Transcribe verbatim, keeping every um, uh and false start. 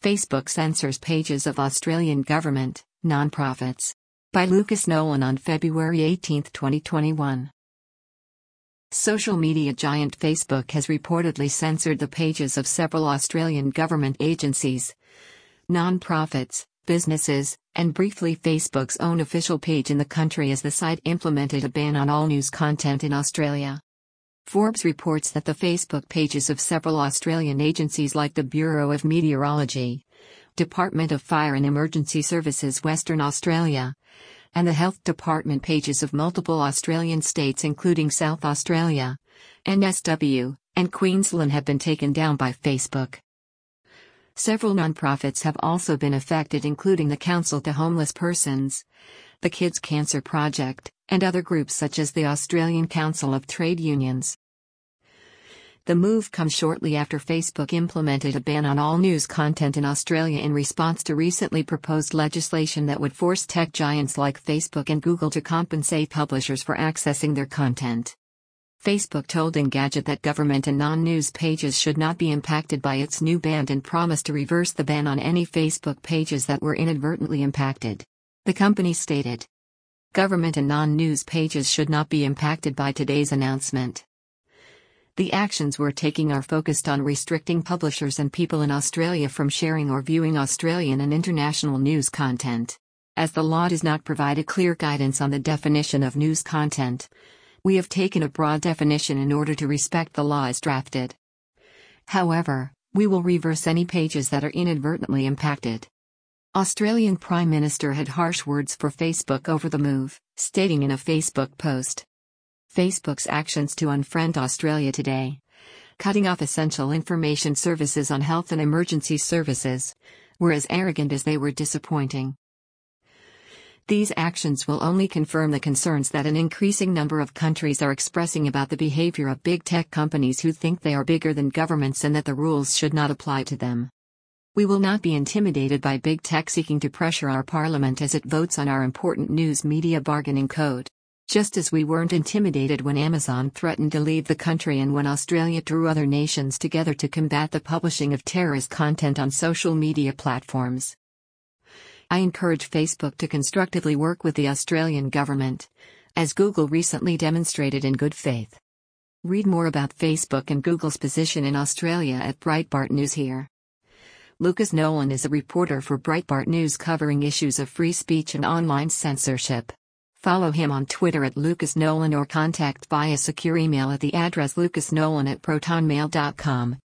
Facebook censors pages of Australian government, non-profits. By Lucas Nolan on February eighteenth, twenty twenty-one. Social media giant Facebook has reportedly censored the pages of several Australian government agencies, non-profits, businesses, and briefly Facebook's own official page in the country as the site implemented a ban on all news content in Australia. Forbes reports that the Facebook pages of several Australian agencies like the Bureau of Meteorology, Department of Fire and Emergency Services Western Australia, and the Health Department pages of multiple Australian states including South Australia, N S W, and Queensland have been taken down by Facebook. Several nonprofits have also been affected including the Council to Homeless Persons, the Kids Cancer Project, and other groups such as the Australian Council of Trade Unions. The move comes shortly after Facebook implemented a ban on all news content in Australia in response to recently proposed legislation that would force tech giants like Facebook and Google to compensate publishers for accessing their content. Facebook told Engadget that government and non-news pages should not be impacted by its new ban and promised to reverse the ban on any Facebook pages that were inadvertently impacted. The company stated, "Government and non-news pages should not be impacted by today's announcement. The actions we're taking are focused on restricting publishers and people in Australia from sharing or viewing Australian and international news content. As the law does not provide a clear guidance on the definition of news content, we have taken a broad definition in order to respect the law as drafted. However, we will reverse any pages that are inadvertently impacted." Australian Prime Minister had harsh words for Facebook over the move, stating in a Facebook post, "Facebook's actions to unfriend Australia Today, cutting off essential information services on health and emergency services, were as arrogant as they were disappointing. These actions will only confirm the concerns that an increasing number of countries are expressing about the behavior of big tech companies who think they are bigger than governments and that the rules should not apply to them. We will not be intimidated by big tech seeking to pressure our parliament as it votes on our important news media bargaining code. Just as we weren't intimidated when Amazon threatened to leave the country and when Australia drew other nations together to combat the publishing of terrorist content on social media platforms. I encourage Facebook to constructively work with the Australian government, as Google recently demonstrated in good faith." Read more about Facebook and Google's position in Australia at Breitbart News here. Lucas Nolan is a reporter for Breitbart News covering issues of free speech and online censorship. Follow him on Twitter at Lucas Nolan or contact via secure email at the address lucasnolan at protonmail dot com.